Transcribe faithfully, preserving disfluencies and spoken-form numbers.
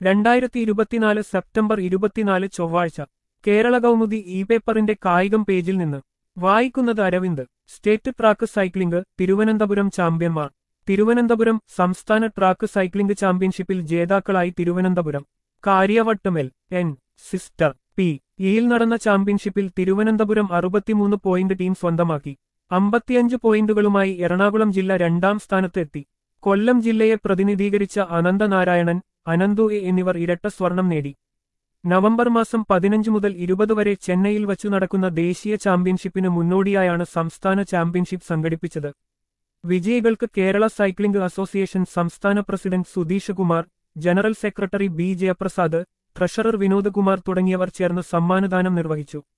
രണ്ടായിരത്തി ഇരുപത്തിനാല് സെപ്റ്റംബർ ഇരുപത്തിനാല് ചൊവ്വാഴ്ച കേരള കൗമുദി ഇ പേപ്പറിന്റെ കായികം പേജിൽ നിന്ന് വായിക്കുന്നത് Aravind. State track cycling Thiruvananthapuram ചാമ്പ്യന്മാർ. തിരുവനന്തപുരം സംസ്ഥാന ട്രാക്ക് സൈക്ലിംഗ് ചാമ്പ്യൻഷിപ്പിൽ ജേതാക്കളായി തിരുവനന്തപുരം. കാര്യവട്ടമെൽ എൻ സിസ്റ്റർ പി ഇയിൽ നടന്ന ചാമ്പ്യൻഷിപ്പിൽ തിരുവനന്തപുരം അറുപത്തിമൂന്ന് പോയിന്റ് ടീം സ്വന്തമാക്കി. അമ്പത്തിയഞ്ച് പോയിന്റുകളുമായി എറണാകുളം ജില്ല രണ്ടാം സ്ഥാനത്തെത്തി. കൊല്ലം ജില്ലയെ പ്രതിനിധീകരിച്ച അനന്തനാരായണൻ, അനന്തു എ എന്നിവർ ഇരട്ട സ്വർണം നേടി. നവംബർ മാസം പതിനഞ്ച് മുതൽ ഇരുപത് വരെ ചെന്നൈയിൽ വച്ചു നടക്കുന്ന ദേശീയ ചാമ്പ്യൻഷിപ്പിന് മുന്നോടിയായാണ് സംസ്ഥാന ചാമ്പ്യൻഷിപ്പ് സംഘടിപ്പിച്ചത്. വിജയികൾക്ക് കേരള സൈക്ലിംഗ് അസോസിയേഷൻ സംസ്ഥാന president Sudheesh Kumar, general secretary B Jayaprasad, treasurer Vinod Kumar തുടങ്ങിയവർ ചേർന്ന് സമ്മാനദാനം നിർവഹിച്ചു.